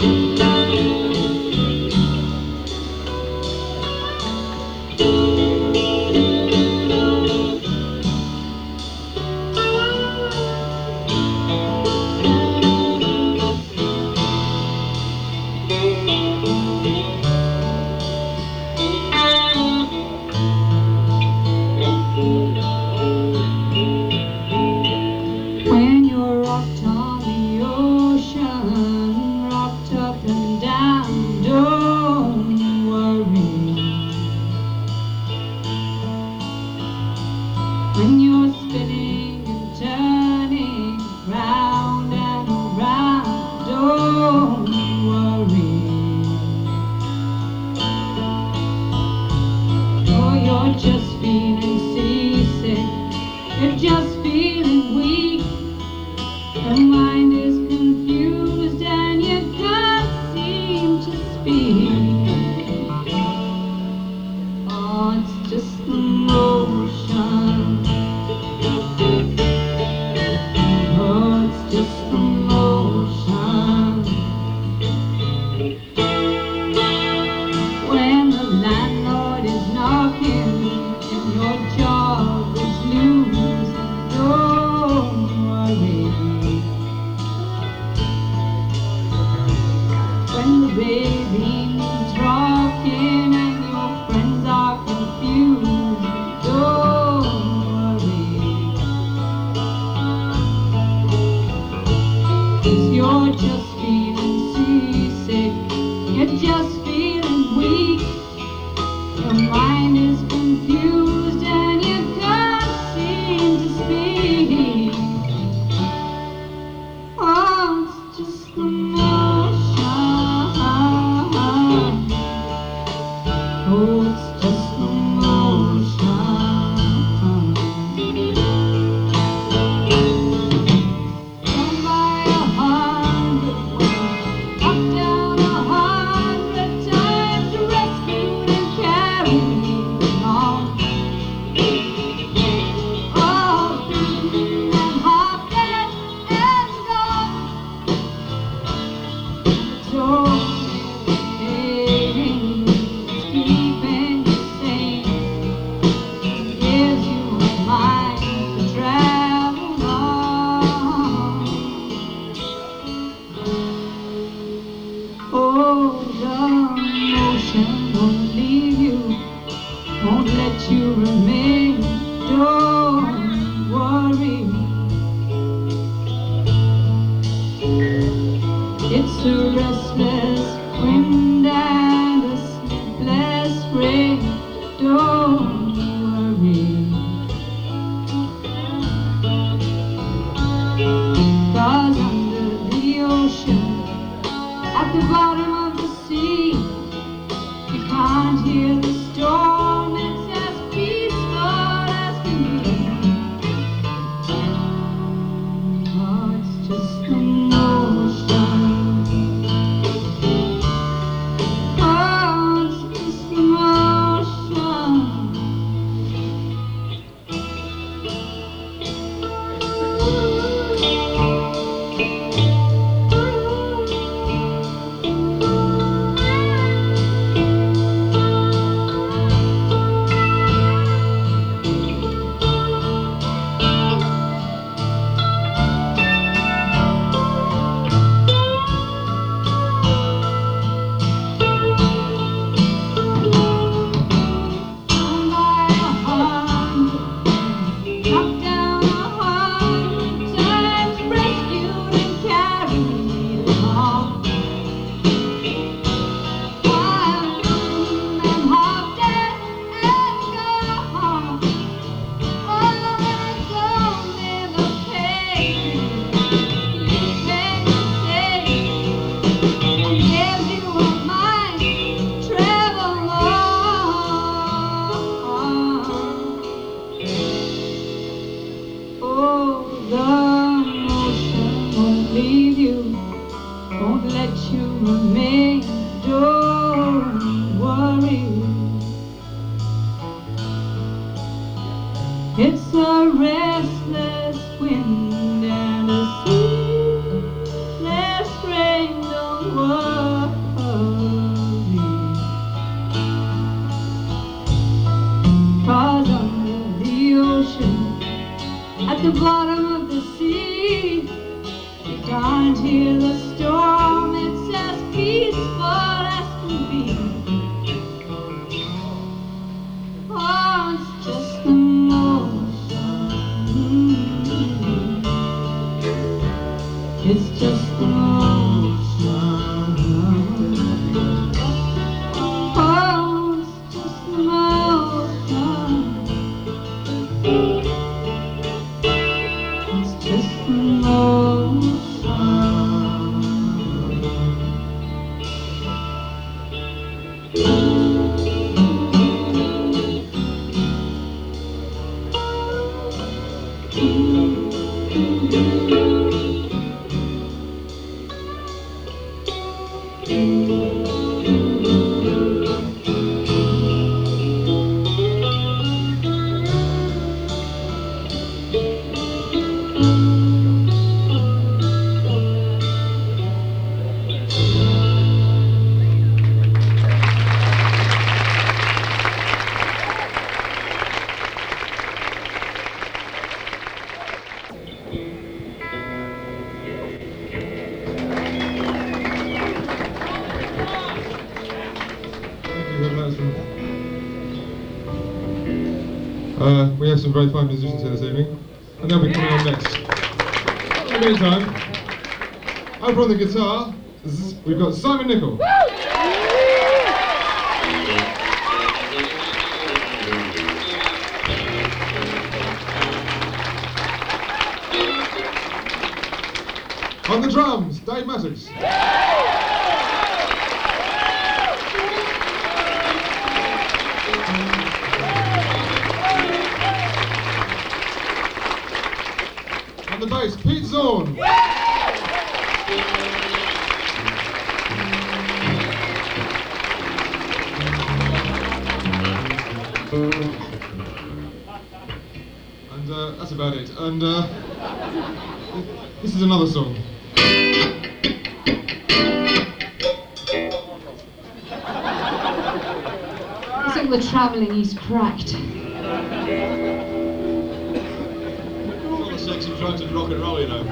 When you're rocked on the ocean, rocked up and down, don't worry. When you're spinning and turning round and around, don't worry. Oh, you're just feeling seasick, you're just feeling weak. Your mind is confused and you can't seem to speak. Oh, it's just emotion. Oh, it's just emotion. When the landlord is knocking and your job is losing, don't worry. When the baby needs rocking and your friends are confused, don't worry. 'Cause you're just feeling seasick, you're just feeling weak. Your mind is confused and you can't seem to speak. Oh, it's just emotion. Oh, it's just emotion. Down by 100 ways, up down 100 times, rescued and carried on. Oh, beaten and half dead and gone. So keeping you sane, gives you a mind to travel on. Oh, the motion won't leave you, won't let you remain. Don't worry. It's a restless wind and a sleepless rain. Don't worry. 'Cause under the ocean, at the bottom of the sea, you can't hear the storm. It's as peaceful as can be. Oh, it's just emotion. hear the storm, it's as peaceful as can be. Oh, it's just an ocean. It's just an ocean. Oh, it's just an ocean. It's just an ocean. We have some very fine musicians here this evening, and they'll be coming on next. In the meantime, over on the guitar, we've got Simon Nicol. On the drums, Dave Mattox. On the bass, Pete Zorn. And that's about it. And this is another song. I think we're travelling, he's cracked. All the sex and drugs and rock and roll, you know.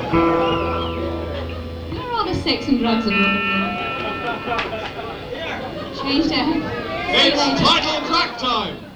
Where are the sex and drugs and rock and roll? Changed out. It's title crack time!